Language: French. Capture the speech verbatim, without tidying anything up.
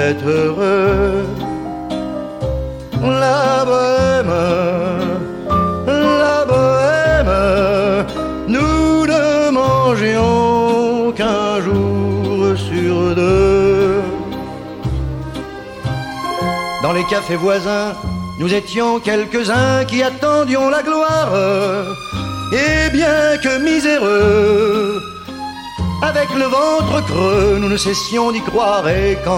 être heureux. La bohème, la bohème, nous ne mangions qu'un jour sur deux. Dans les cafés voisins, nous étions quelques-uns qui attendions la gloire. Et bien que miséreux, avec le ventre creux, nous ne cessions d'y croire. Et quand